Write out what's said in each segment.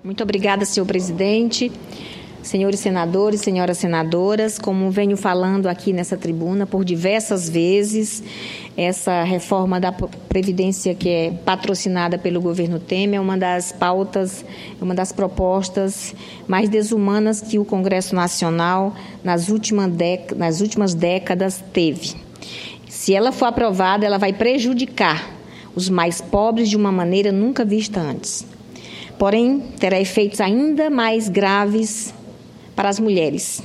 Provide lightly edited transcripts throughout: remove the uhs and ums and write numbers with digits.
Muito obrigada, senhor presidente. Senhores senadores, senhoras senadoras, como venho falando aqui nessa tribuna por diversas vezes, essa reforma da Previdência que é patrocinada pelo governo Temer é uma das pautas, uma das propostas mais desumanas que o Congresso Nacional nas últimas décadas teve. Se ela for aprovada, ela vai prejudicar os mais pobres de uma maneira nunca vista antes. Porém, terá efeitos ainda mais graves para as mulheres.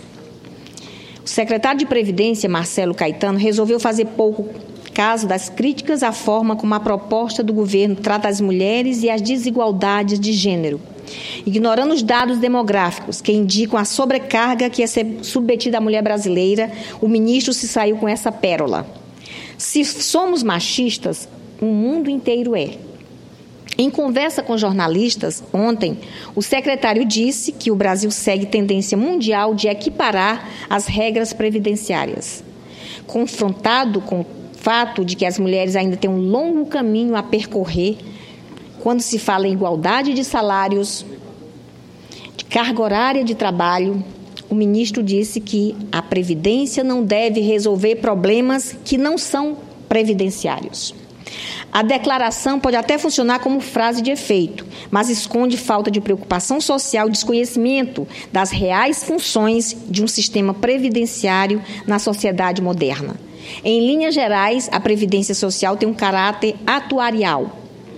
O secretário de Previdência, Marcelo Caetano, resolveu fazer pouco caso das críticas à forma como a proposta do governo trata as mulheres e as desigualdades de gênero, ignorando os dados demográficos que indicam a sobrecarga que é submetida à mulher brasileira. O ministro se saiu com essa pérola. Se somos machistas, o mundo inteiro é. Em conversa com jornalistas, ontem, o secretário disse que o Brasil segue tendência mundial de equiparar as regras previdenciárias. Confrontado com o fato de que as mulheres ainda têm um longo caminho a percorrer, quando se fala em igualdade de salários, de carga horária de trabalho, o ministro disse que a Previdência não deve resolver problemas que não são previdenciários. A declaração pode até funcionar como frase de efeito, mas esconde falta de preocupação social e desconhecimento das reais funções de um sistema previdenciário na sociedade moderna. Em linhas gerais, a Previdência Social tem um caráter atuarial,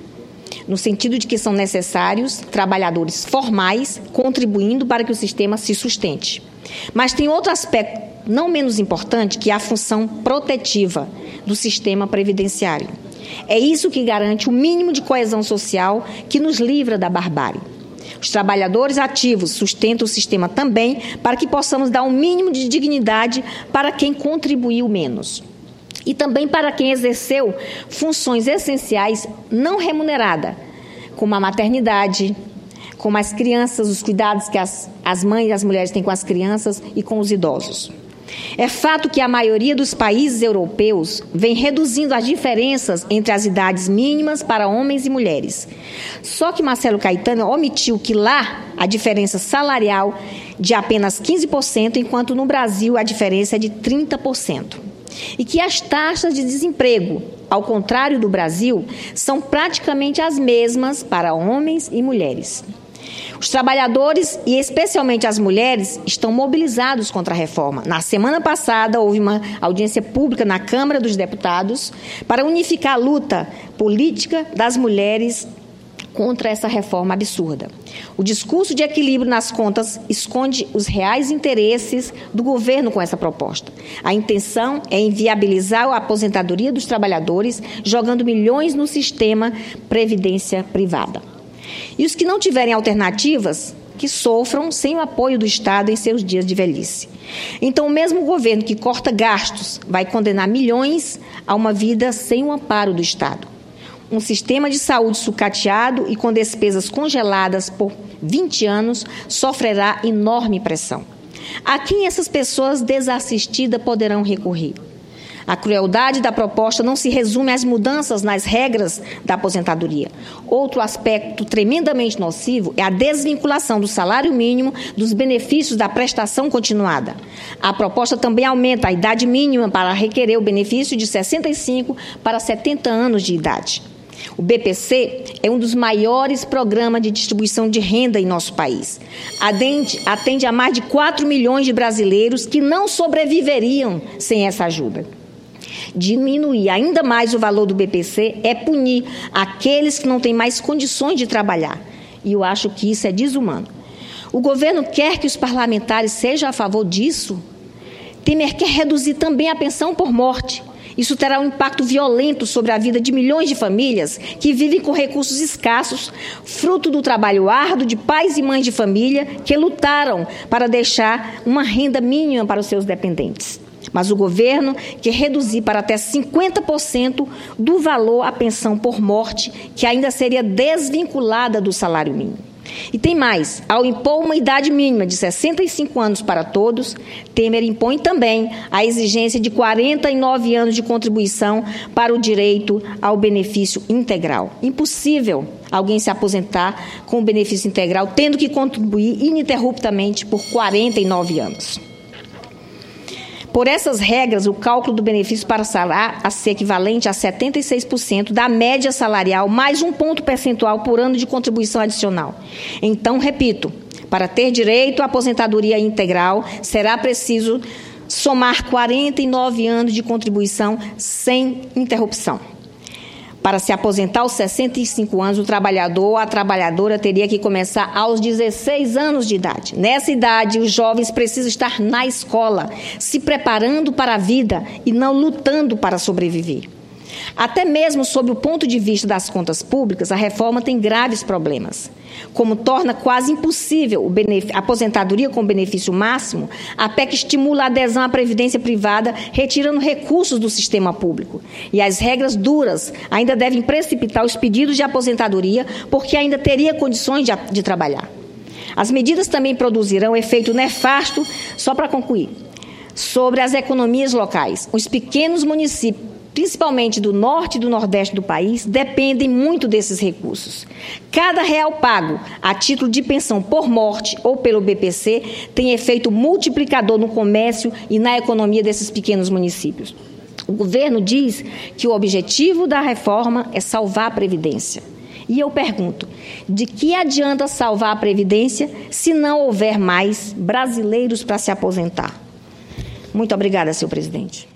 no sentido de que são necessários trabalhadores formais contribuindo para que o sistema se sustente. Mas tem outro aspecto não menos importante, que é a função protetiva do sistema previdenciário. É isso que garante o mínimo de coesão social que nos livra da barbárie. Os trabalhadores ativos sustentam o sistema também para que possamos dar um mínimo de dignidade para quem contribuiu menos. E também para quem exerceu funções essenciais não remuneradas, como a maternidade, como as crianças, os cuidados que as mães e as mulheres têm com as crianças e com os idosos. É fato que a maioria dos países europeus vem reduzindo as diferenças entre as idades mínimas para homens e mulheres. Só que Marcelo Caetano omitiu que lá a diferença salarial de apenas 15%, enquanto no Brasil a diferença é de 30%. E que as taxas de desemprego, ao contrário do Brasil, são praticamente as mesmas para homens e mulheres. Os trabalhadores, e especialmente as mulheres, estão mobilizados contra a reforma. Na semana passada, houve uma audiência pública na Câmara dos Deputados para unificar a luta política das mulheres contra essa reforma absurda. O discurso de equilíbrio nas contas esconde os reais interesses do governo com essa proposta. A intenção é inviabilizar a aposentadoria dos trabalhadores, jogando milhões no sistema previdência privada. E os que não tiverem alternativas, que sofram sem o apoio do Estado em seus dias de velhice. Então, o mesmo governo que corta gastos vai condenar milhões a uma vida sem o amparo do Estado. Um sistema de saúde sucateado e com despesas congeladas por 20 anos sofrerá enorme pressão. A quem essas pessoas desassistidas poderão recorrer? A crueldade da proposta não se resume às mudanças nas regras da aposentadoria. Outro aspecto tremendamente nocivo é a desvinculação do salário mínimo dos benefícios da prestação continuada. A proposta também aumenta a idade mínima para requerer o benefício de 65 para 70 anos de idade. O BPC é um dos maiores programas de distribuição de renda em nosso país. Atende a mais de 4 milhões de brasileiros que não sobreviveriam sem essa ajuda. Diminuir ainda mais o valor do BPC é punir aqueles que não têm mais condições de trabalhar. E eu acho que isso é desumano. O governo quer que os parlamentares sejam a favor disso? Temer quer reduzir também a pensão por morte. Isso terá um impacto violento sobre a vida de milhões de famílias que vivem com recursos escassos, fruto do trabalho árduo de pais e mães de família que lutaram para deixar uma renda mínima para os seus dependentes. Mas o governo quer reduzir para até 50% do valor à pensão por morte, que ainda seria desvinculada do salário mínimo. E tem mais, ao impor uma idade mínima de 65 anos para todos, Temer impõe também a exigência de 49 anos de contribuição para o direito ao benefício integral. Impossível alguém se aposentar com o benefício integral, tendo que contribuir ininterruptamente por 49 anos. Por essas regras, o cálculo do benefício passará a ser equivalente a 76% da média salarial, mais um ponto percentual por ano de contribuição adicional. Então, repito, para ter direito à aposentadoria integral, será preciso somar 49 anos de contribuição sem interrupção. Para se aposentar aos 65 anos, o trabalhador ou a trabalhadora teria que começar aos 16 anos de idade. Nessa idade, os jovens precisam estar na escola, se preparando para a vida e não lutando para sobreviver. Até mesmo sob o ponto de vista das contas públicas, a reforma tem graves problemas, como torna quase impossível a aposentadoria com benefício máximo, a PEC estimula a adesão à previdência privada, retirando recursos do sistema público. E as regras duras ainda devem precipitar os pedidos de aposentadoria, porque ainda teria condições de trabalhar. As medidas também produzirão efeito nefasto, só para concluir, sobre as economias locais. Os pequenos municípios, principalmente do norte e do nordeste do país, dependem muito desses recursos. Cada real pago a título de pensão por morte ou pelo BPC tem efeito multiplicador no comércio e na economia desses pequenos municípios. O governo diz que o objetivo da reforma é salvar a Previdência. E eu pergunto, de que adianta salvar a Previdência se não houver mais brasileiros para se aposentar? Muito obrigada, senhor presidente.